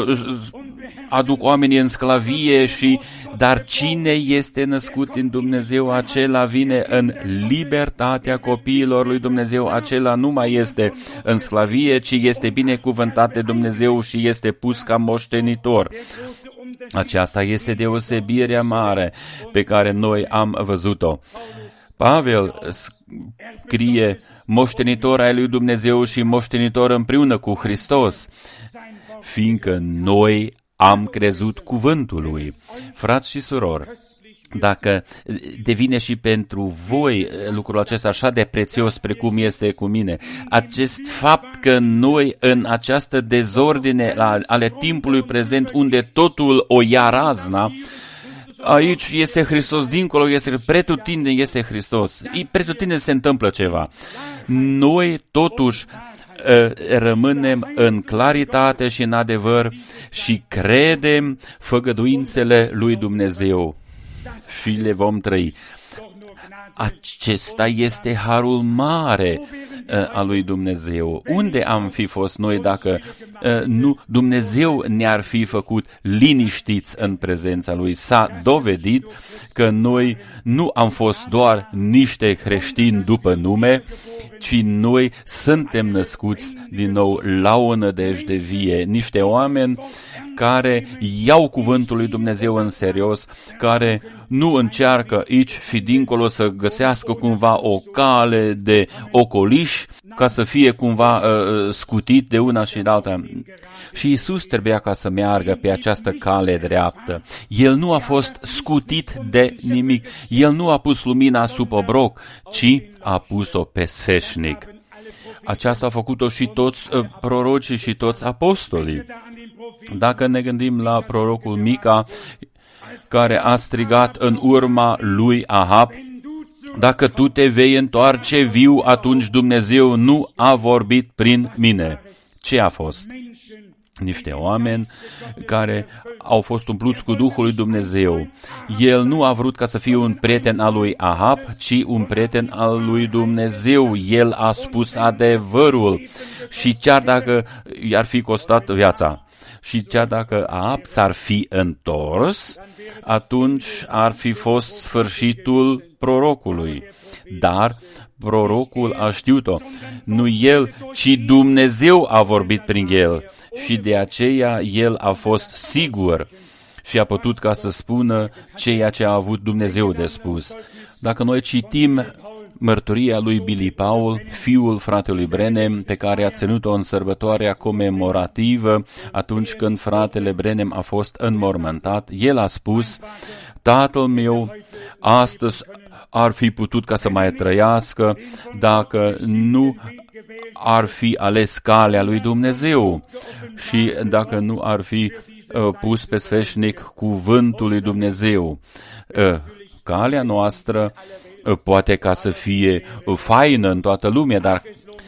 aduc oamenii în sclavie, dar cine este născut din Dumnezeu, acela vine în libertatea copiilor lui Dumnezeu, acela nu mai este în sclavie, ci este binecuvântat de Dumnezeu și este pus ca moștenitor. Aceasta este deosebirea mare pe care noi am văzut-o. Pavel scrie moștenitor ai lui Dumnezeu și moștenitor împreună cu Hristos, fiindcă noi am crezut cuvântul lui. Frați și surori, dacă devine și pentru voi lucrul acesta așa de prețios precum este cu mine, acest fapt că noi în această dezordine ale timpului prezent, unde totul o ia razna, aici este Hristos, dincolo este pretutindeni este Hristos. Pretutindeni se întâmplă ceva. Noi totuși rămânem în claritate și în adevăr și credem făgăduințele lui Dumnezeu și le vom trăi. Acesta este harul mare al lui Dumnezeu. Unde am fi fost noi dacă nu Dumnezeu ne-ar fi făcut liniștiți în prezența lui? S-a dovedit că noi nu am fost doar niște creștini după nume, ci noi suntem născuți din nou la o nădejde vie, niște oameni care iau cuvântul lui Dumnezeu în serios, care nu încearcă aici și dincolo să găsească cumva o cale de ocoliș ca să fie cumva scutit de una și de alta. Și Iisus trebuia ca să meargă pe această cale dreaptă. El nu a fost scutit de nimic. El nu a pus lumina sub obroc, ci a pus-o pe sfeșnic. Aceasta a făcut-o și toți prorocii și toți apostolii. Dacă ne gândim la prorocul Mica, care a strigat în urma lui Ahab, dacă tu te vei întoarce viu, atunci Dumnezeu nu a vorbit prin mine. Ce a fost? Niște oameni care au fost umpluți cu Duhul lui Dumnezeu. El nu a vrut ca să fie un prieten al lui Ahab, ci un prieten al lui Dumnezeu. El a spus adevărul și chiar dacă i-ar fi costat viața, și chiar dacă Ahab s-ar fi întors, atunci ar fi fost sfârșitul prorocului. Dar prorocul a știut-o. Nu el, ci Dumnezeu a vorbit prin el. Și de aceea el a fost sigur și a putut ca să spună ceea ce a avut Dumnezeu de spus. Dacă noi citim mărturia lui Billy Paul, fiul fratelui Branham, pe care a ținut-o în sărbătoarea comemorativă atunci când fratele Branham a fost înmormântat, el a spus: tatăl meu astăzi ar fi putut ca să mai trăiască dacă nu ar fi ales calea lui Dumnezeu și dacă nu ar fi pus pe sfeșnic cuvântul lui Dumnezeu. Calea noastră poate ca să fie faină în toată lumea, dar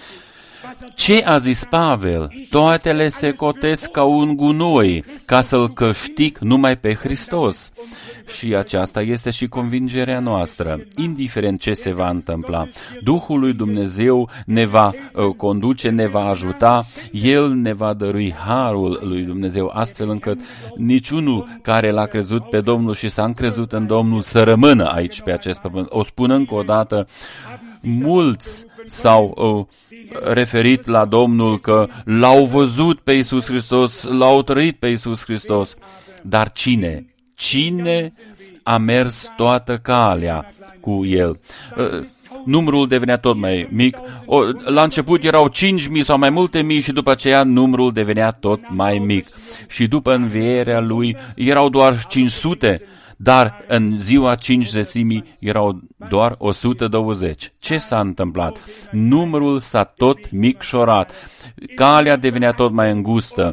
ce a zis Pavel? Toate se cotesc ca un gunoi, ca să-L câștig numai pe Hristos. Și aceasta este și convingerea noastră. Indiferent ce se va întâmpla, Duhul lui Dumnezeu ne va conduce, ne va ajuta, El ne va dărui harul lui Dumnezeu, astfel încât niciunul care l-a crezut pe Domnul și s-a încrezut în Domnul să rămână aici pe acest pământ. O spun încă o dată, mulți s-au referit la Domnul că l-au văzut pe Iisus Hristos, l-au trăit pe Iisus Hristos. Dar cine? Cine a mers toată calea cu El? Numărul devenea tot mai mic. La început erau 5.000 sau mai multe mii și după aceea numărul devenea tot mai mic. Și după învierea Lui erau doar 500, dar în ziua 50 erau doar 120. Ce s-a întâmplat? Numărul s-a tot micșorat. Calea devenea tot mai îngustă.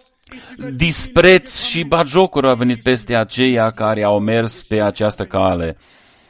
Dispreț și batjocură a venit peste aceia care au mers pe această cale.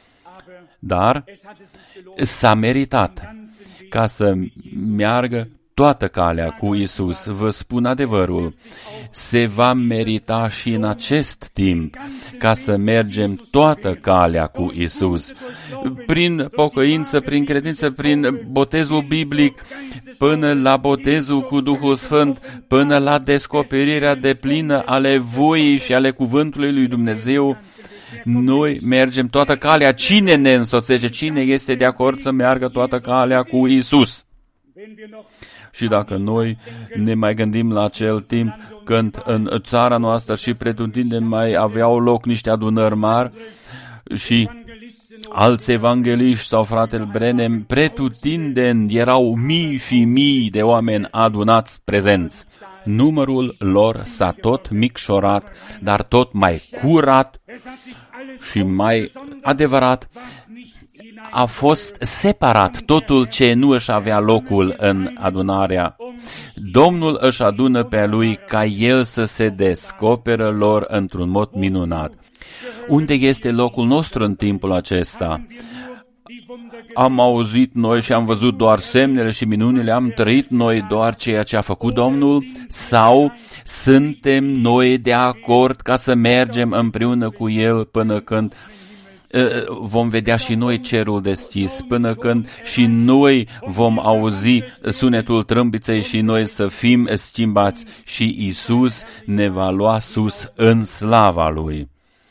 Dar s-a meritat ca să meargă toată calea cu Isus. Vă spun adevărul, se va merita și în acest timp ca să mergem toată calea cu Isus. Prin pocăință, prin credință, prin botezul biblic, până la botezul cu Duhul Sfânt, până la descoperirea deplină ale voii și ale cuvântului lui Dumnezeu, noi mergem toată calea. Cine ne însoțește? Cine este de acord să meargă toată calea cu Isus? Și dacă noi ne mai gândim la acel timp când în țara noastră și pretutindeni mai aveau loc niște adunări mari și alți evangeliști sau fratele Brenem, pretutindeni erau mii și mii de oameni adunați prezenți. Numărul lor s-a tot micșorat, dar tot mai curat și mai adevărat. A fost separat totul ce nu își avea locul în adunarea. Domnul își adună pe lui ca el să se descoperă lor într-un mod minunat. Unde este locul nostru în timpul acesta? Am auzit noi și am văzut doar semnele și minunile, am trăit noi doar ceea ce a făcut Domnul? Sau suntem noi de acord ca să mergem împreună cu El până când vom vedea și noi cerul deschis, până când și noi vom auzi sunetul trâmbiței și noi să fim schimbați și Isus ne va lua sus în slava Lui.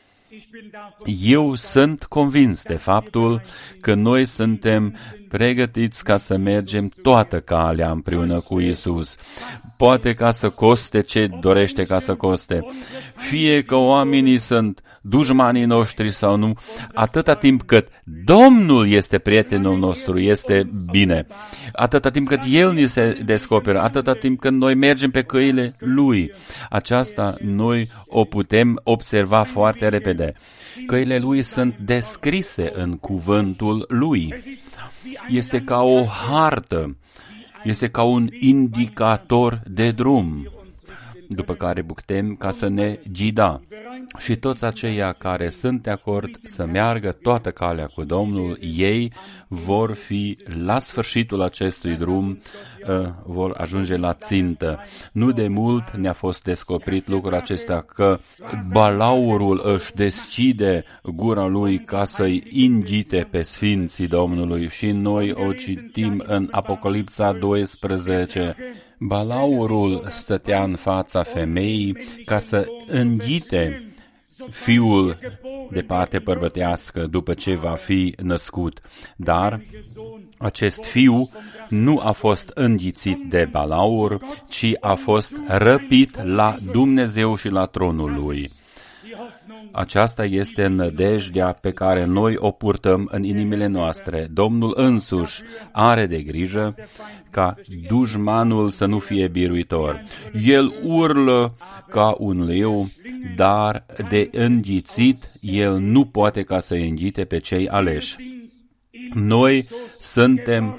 Eu sunt convins de faptul că noi suntem pregătiți ca să mergem toată calea împreună cu Isus. Poate ca să coste ce dorește ca să coste. Fie că oamenii sunt dușmanii noștri sau nu, atâta timp cât Domnul este prietenul nostru, este bine. Atâta timp cât El ni se descoperă, atâta timp când noi mergem pe căile Lui. Aceasta noi o putem observa foarte repede. Căile Lui sunt descrise în cuvântul Lui. Este ca o hartă, este ca un indicator de drum, după care putem ca să ne ghida. Și toți aceia care sunt de acord să meargă toată calea cu Domnul, ei vor fi la sfârșitul acestui drum, vor ajunge la țintă. Nu de mult ne-a fost descoperit lucrul acesta că balaurul își deschide gura lui ca să-i inghite pe sfinții Domnului și noi o citim în Apocalipsa 12. Balaurul stătea în fața femeii ca să înghite fiul de parte bărbătească după ce va fi născut. Dar acest fiu nu a fost înghițit de Balaur, ci a fost răpit la Dumnezeu și la tronul lui. Aceasta este nădejdea pe care noi o purtăm în inimile noastre. Domnul însuși are de grijă ca dușmanul să nu fie biruitor. El urlă ca un leu, dar de înghițit el nu poate ca să înghite pe cei aleși. Noi suntem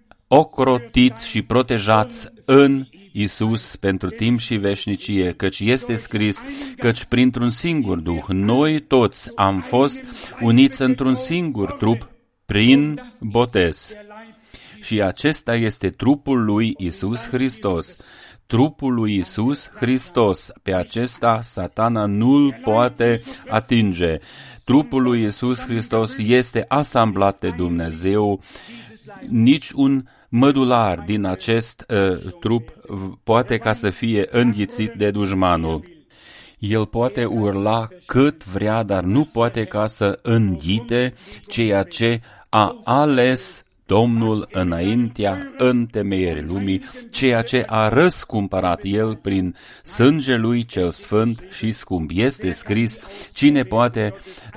ocrotiți și protejați în Isus pentru timp și veșnicie, căci este scris, căci printr-un singur Duh, noi toți am fost uniți într-un singur trup prin botez. Și acesta este trupul lui Isus Hristos. Trupul lui Isus Hristos, pe acesta Satana nu-l poate atinge. Trupul lui Isus Hristos este asamblat de Dumnezeu. Nici un mădular din acest trup poate ca să fie înghițit de dușmanul. El poate urla cât vrea, dar nu poate ca să înghite ceea ce a ales Domnul înaintea întemeierii lumii, ceea ce a răscumpărat El prin sângele Lui cel sfânt și scump. Este scris, cine poate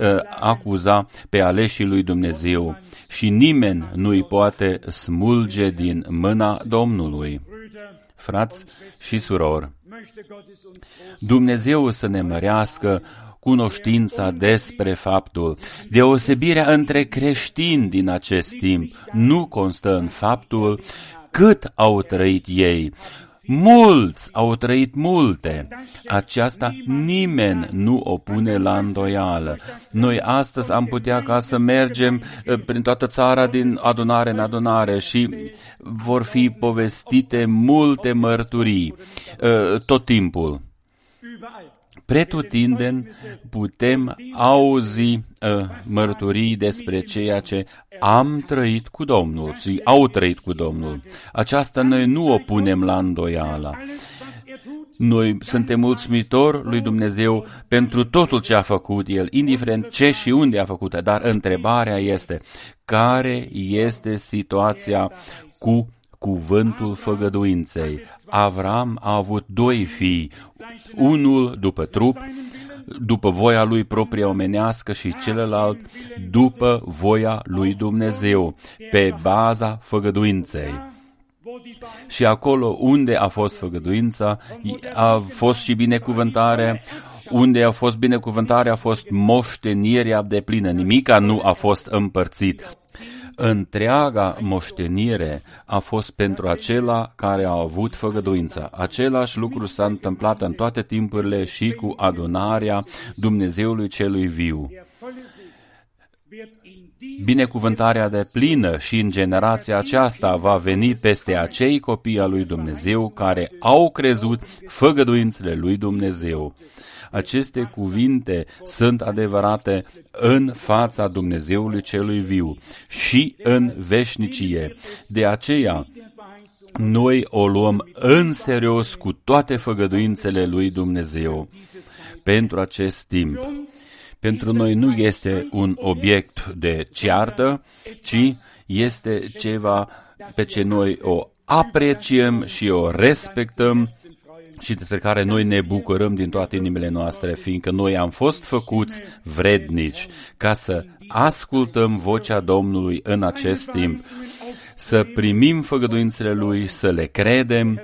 acuza pe aleșii lui Dumnezeu și nimeni nu-i poate smulge din mâna Domnului. Frați și surori, Dumnezeu să ne mărească cunoștința despre faptul. Deosebirea între creștini din acest timp nu constă în faptul cât au trăit ei. mulți au trăit multe. Aceasta nimeni nu o pune la îndoială. Noi astăzi am putea ca să mergem prin toată țara din adunare în adunare și vor fi povestite multe mărturii tot timpul. Pretutindeni putem auzi mărturii despre ceea ce am trăit cu Domnul și au trăit cu Domnul. Aceasta noi nu o punem la îndoială. Noi suntem mulțumitori lui Dumnezeu pentru totul ce a făcut El, indiferent ce și unde a făcut. Dar întrebarea este, care este situația cu cuvântul făgăduinței? Avram a avut 2 fii, unul după trup, după voia lui proprie omenească și celălalt după voia lui Dumnezeu, pe baza făgăduinței. Și acolo unde a fost făgăduința, a fost și binecuvântare. Unde a fost binecuvântare, a fost moștenirea deplină. Nimica nu a fost împărțit. Întreaga moștenire a fost pentru acela care a avut făgăduința. Același lucru s-a întâmplat în toate timpurile și cu adunarea Dumnezeului celui viu. Binecuvântarea deplină și în generația aceasta va veni peste acei copii al lui Dumnezeu care au crezut făgăduințele lui Dumnezeu. Aceste cuvinte sunt adevărate în fața Dumnezeului celui viu și în veșnicie. De aceea, noi o luăm în serios cu toate făgăduințele lui Dumnezeu pentru acest timp. Pentru noi nu este un obiect de ceartă, ci este ceva pe ce noi o apreciem și o respectăm și despre care noi ne bucurăm din toate inimile noastre, fiindcă noi am fost făcuți vrednici ca să ascultăm vocea Domnului în acest timp, să primim făgăduințele Lui, să le credem.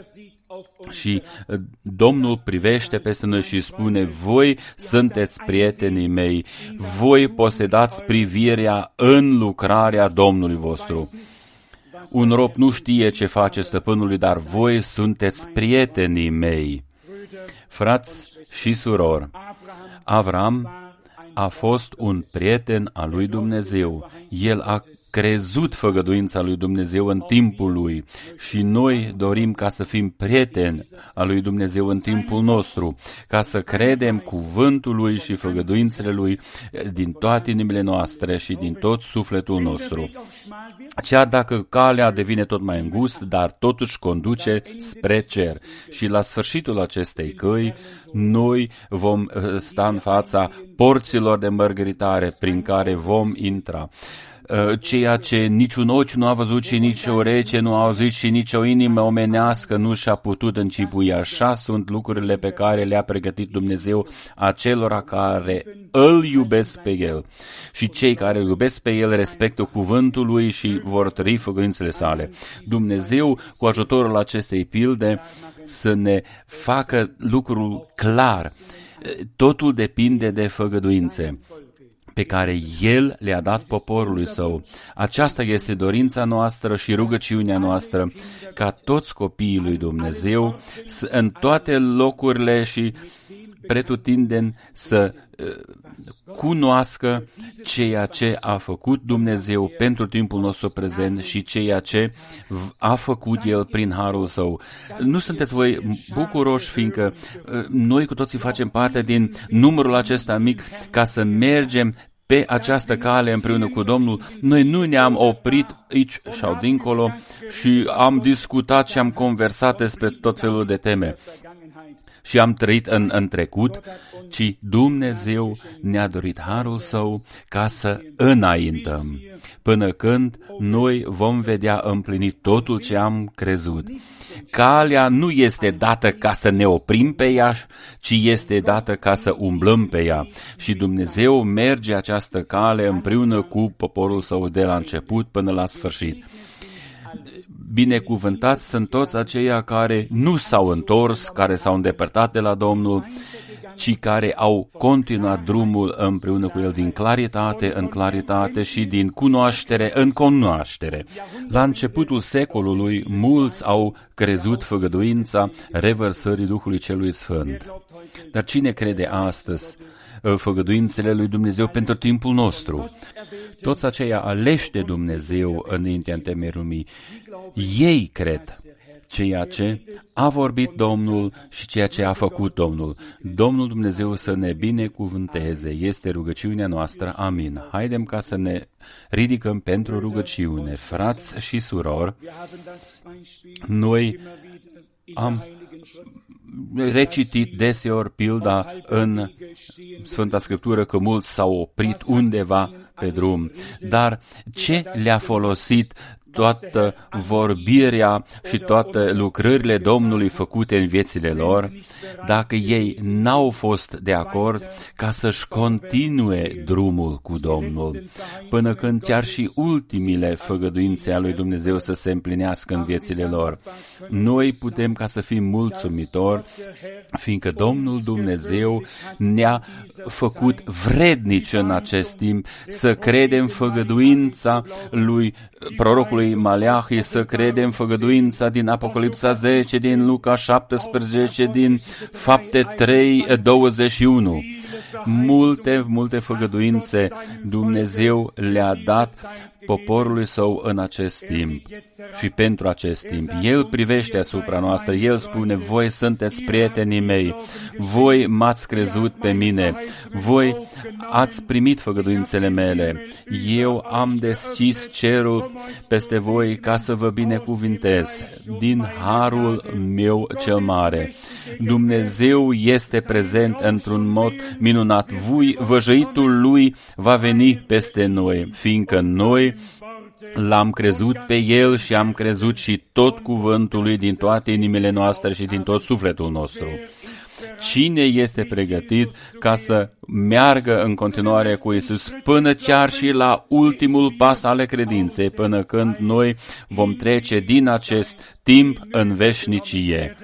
Și Domnul privește peste noi și spune, voi sunteți prietenii mei, voi posedați privirea în lucrarea Domnului vostru. Un rob nu știe ce face stăpânului, dar voi sunteți prietenii mei. Frați și surori, Avram a fost un prieten al lui Dumnezeu. El a crezut făgăduința lui Dumnezeu în timpul lui și noi dorim ca să fim prieteni al lui Dumnezeu în timpul nostru, ca să credem cuvântul lui și făgăduințele lui din toate inimile noastre și din tot sufletul nostru. Chiar dacă calea devine tot mai îngust, dar totuși conduce spre cer. Și la sfârșitul acestei căi, noi vom sta în fața porților de mărgăritare prin care vom intra. Ceea ce niciun ochi nu a văzut și nici o ureche nu a auzit și nici o inimă omenească nu și-a putut închipui. Așa sunt lucrurile pe care le-a pregătit Dumnezeu acelora care îl iubesc pe El. Și cei care îl iubesc pe El respectă cuvântul Lui și vor trăi făgăduințele sale. Dumnezeu, cu ajutorul acestei pilde, să ne facă lucrul clar. Totul depinde de făgăduințe pe care El le-a dat poporului Său. Aceasta este dorința noastră și rugăciunea noastră, ca toți copiii lui Dumnezeu, în toate locurile și pretutindeni, să cunoască ceea ce a făcut Dumnezeu pentru timpul nostru prezent și ceea ce a făcut El prin harul Său. Nu sunteți voi bucuroși, fiindcă noi cu toții facem parte din numărul acesta mic ca să mergem pe această cale împreună cu Domnul. Noi nu ne-am oprit aici sau dincolo și am discutat și am conversat despre tot felul de teme și am trăit în trecut, ci Dumnezeu ne-a dorit harul Său ca să înaintăm, până când noi vom vedea împlinit totul ce am crezut. Calea nu este dată ca să ne oprim pe ea, ci este dată ca să umblăm pe ea. Și Dumnezeu merge această cale împreună cu poporul Său de la început până la sfârșit. binecuvântați sunt toți aceia care nu s-au întors, care s-au îndepărtat de la Domnul, ci care au continuat drumul împreună cu El din claritate în claritate și din cunoaștere în cunoaștere. La începutul secolului, mulți au crezut făgăduința revărsării Duhului Celui Sfânt. Dar cine crede astăzi făgăduințele lui Dumnezeu pentru timpul nostru? Toți aceia aleși de Dumnezeu înaintea întemeierii lumii, ei cred ceea ce a vorbit Domnul și ceea ce a făcut Domnul. Domnul Dumnezeu să ne binecuvânteze. Este rugăciunea noastră. Amin. Haidem ca să ne ridicăm pentru rugăciune. Frați și surori, noi am recitit deseori pilda în Sfânta Scriptură că mulți s-au oprit undeva pe drum. Dar ce le-a folosit toată vorbirea și toate lucrările Domnului făcute în viețile lor, dacă ei n-au fost de acord ca să-și continue drumul cu Domnul, până când chiar și ultimile făgăduințe ale lui Dumnezeu să se împlinească în viețile lor. Noi putem ca să fim mulțumitori, fiindcă Domnul Dumnezeu ne-a făcut vrednici în acest timp să credem făgăduința lui prorocului Maleahi, să credem făgăduința din Apocalipsa 10, din Luca 17, din Fapte 3, 21. Multe făgăduințe Dumnezeu le-a dat poporului său în acest timp și pentru acest timp. El privește asupra noastră, El spune, voi sunteți prietenii mei, voi m-ați crezut pe mine, voi ați primit făgăduințele mele, eu am deschis cerul peste voi ca să vă binecuvintez din harul meu cel mare. Dumnezeu este prezent într-un mod minunat. Văjăitul Lui va veni peste noi, fiindcă noi L-am crezut pe El și am crezut și tot cuvântul Lui din toate inimile noastre și din tot sufletul nostru. Cine este pregătit ca să meargă în continuare cu Iisus până chiar și la ultimul pas ale credinței, până când noi vom trece din acest timp în veșnicie?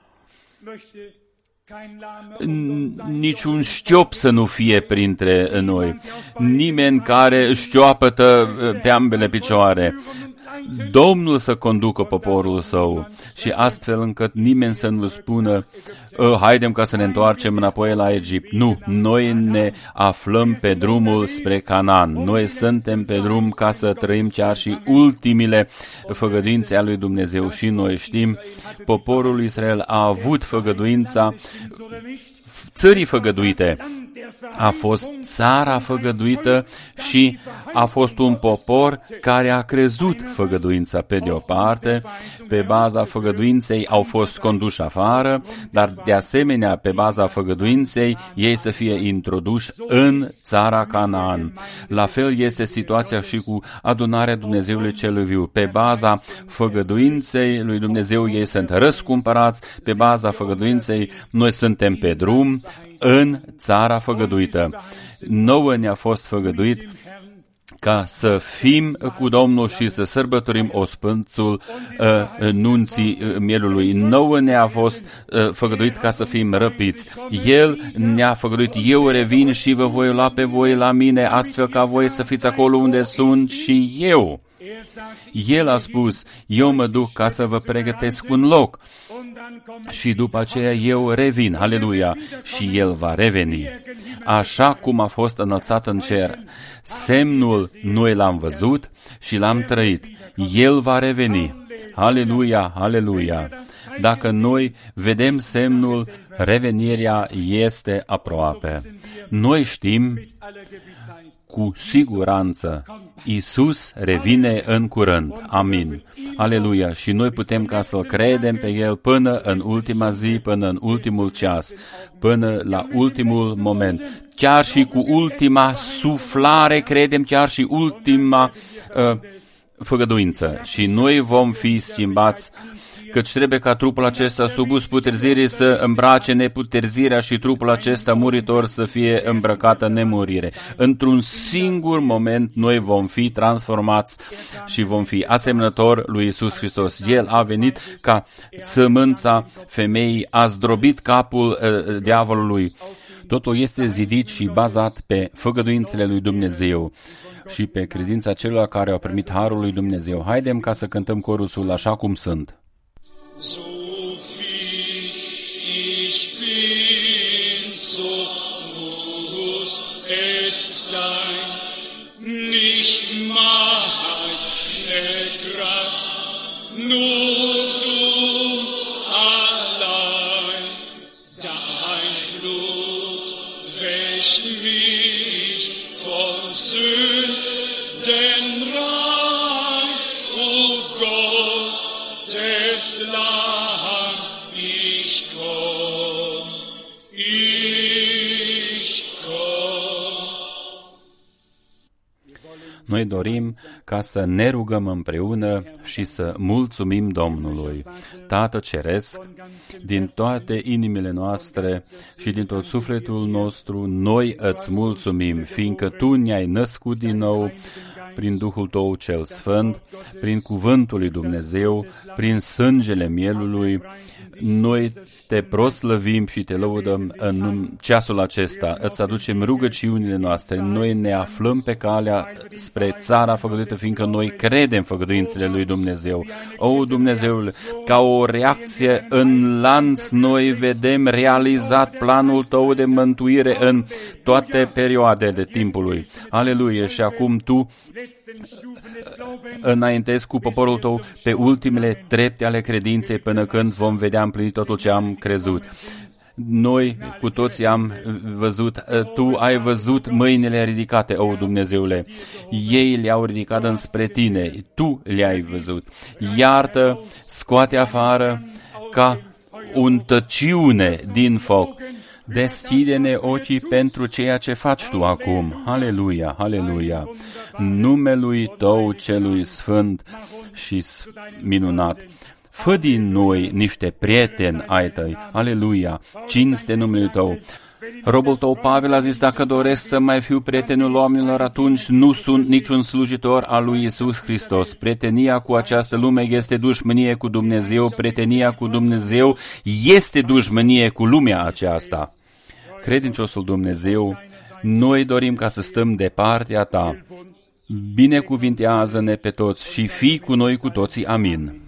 Niciun șchiop să nu fie printre noi, nimeni care șchioapătă pe ambele picioare. Domnul să conducă poporul său și astfel încât nimeni să nu spună haidem ca să ne întoarcem înapoi la Egipt. Nu, noi ne aflăm pe drumul spre Canaan. Noi suntem pe drum ca să trăim chiar și ultimile făgăduințe ale lui Dumnezeu și noi știm, poporul Israel a avut făgăduința țării făgăduite. A fost țara făgăduită și a fost un popor care a crezut făgăduința pe de o parte, pe baza făgăduinței au fost conduși afară, dar de asemenea pe baza făgăduinței ei să fie introduși în țara Canaan. La fel este situația și cu adunarea Dumnezeului celui viu. Pe baza făgăduinței lui Dumnezeu ei sunt răscumpărați, pe baza făgăduinței noi suntem pe drum în țara făgăduită. Nouă ne-a fost făgăduit ca să fim cu Domnul și să sărbătorim ospânțul nunții mielului. Nouă ne-a fost făgăduit ca să fim răpiți. El ne-a făgăduit, eu revin și vă voi lua pe voi la mine, astfel ca voi să fiți acolo unde sunt și eu. El a spus, eu mă duc ca să vă pregătesc un loc și după aceea eu revin, aleluia, și El va reveni. Așa cum a fost înălțat în cer, semnul noi l-am văzut și l-am trăit. El va reveni, aleluia, aleluia. Dacă noi vedem semnul, revenirea este aproape. Noi știm cu siguranță, Iisus revine în curând. Amin. Aleluia. Și noi putem ca să-L credem pe El până în ultima zi, până în ultimul ceas, până la ultimul moment. Chiar și cu ultima suflare, credem, chiar și ultima făgăduință și noi vom fi schimbați, căci trebuie ca trupul acesta supus puterzirii să îmbrace neputerzirea și trupul acesta muritor să fie îmbrăcat în nemurire. Într-un singur moment noi vom fi transformați și vom fi asemănători lui Iisus Hristos. El a venit ca sămânța femeii, a zdrobit capul diavolului. Totul este zidit și bazat pe făgăduințele lui Dumnezeu și pe credința celor care au primit harul lui Dumnezeu. Haidem ca să cântăm corusul Așa cum sunt. So viel ich bin, so muss es sein, nicht meine Kraft, nur du allein, dein Blut wäscht mich von Sünden rein, o Gott, des Lamm, ich komm, ich komm. Noi dorim ca să ne rugăm împreună și să mulțumim Domnului. Tată Ceresc, din toate inimile noastre și din tot sufletul nostru, noi îți mulțumim, fiindcă Tu ne-ai născut din nou prin Duhul Tău cel Sfânt, prin Cuvântul lui Dumnezeu, prin sângele mielului. Noi te proslăvim și te lăudăm în ceasul acesta. Îți aducem rugăciunile noastre. Noi ne aflăm pe calea spre țara făgăduită, fiindcă noi credem făgăduințele lui Dumnezeu. O, Dumnezeule, ca o reacție în lanț, noi vedem realizat planul Tău de mântuire în toate perioadele timpului. Aleluia! Și acum Tu înaintezi cu poporul Tău pe ultimele trepte ale credinței până când vom vedea împlinit totul ce am crezut. Noi cu toții am văzut, Tu ai văzut mâinile ridicate, o Dumnezeule. Ei le-au ridicat înspre Tine, Tu le-ai văzut. Iartă, scoate afară ca un tăciune din foc. Deschide-ne ochii pentru ceea ce faci Tu acum. Aleluia, aleluia. Numelui Tău celui sfânt și minunat. Fă din noi niște prieteni ai Tăi. Aleluia. Cinste numele Tău. Robul Tău Pavel a zis, dacă doresc să mai fiu prietenul oamenilor, atunci nu sunt niciun slujitor al lui Iisus Hristos. Prietenia cu această lume este dușmănie cu Dumnezeu. Prietenia cu Dumnezeu este dușmănie cu lumea aceasta. Credinciosul Dumnezeu, noi dorim ca să stăm de partea Ta. Binecuvintează-ne pe toți și fii cu noi cu toții. Amin.